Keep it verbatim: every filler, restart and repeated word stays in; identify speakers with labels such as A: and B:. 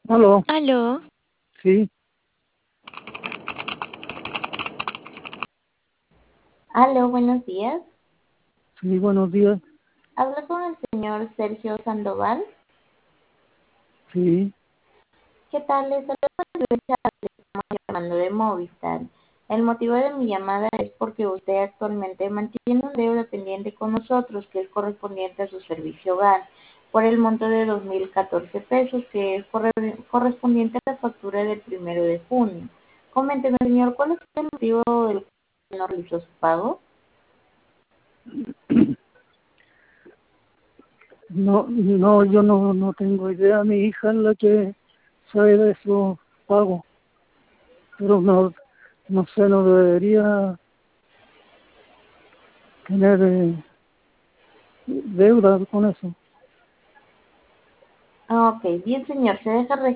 A: Aló,
B: Aló,
A: sí,
C: Aló, buenos días.
A: sí, buenos días,
C: Hablo con el señor Sergio Sandoval.
A: sí,
C: ¿Qué tal? Les saludo llamando de Movistar. El motivo de mi llamada es porque usted actualmente mantiene un deuda pendiente con nosotros que es correspondiente a su servicio hogar por el monto de dos mil catorce pesos que es corre- correspondiente a la factura del primero de junio. Coménteme, señor, ¿cuál es el motivo del cual no realizó su pago?
A: no, no, yo no, no tengo idea, mi hija es la que sabe de esos pagos, pero no, no sé, no debería tener eh, deuda con eso.
C: Ah, ok, bien, señor, se deja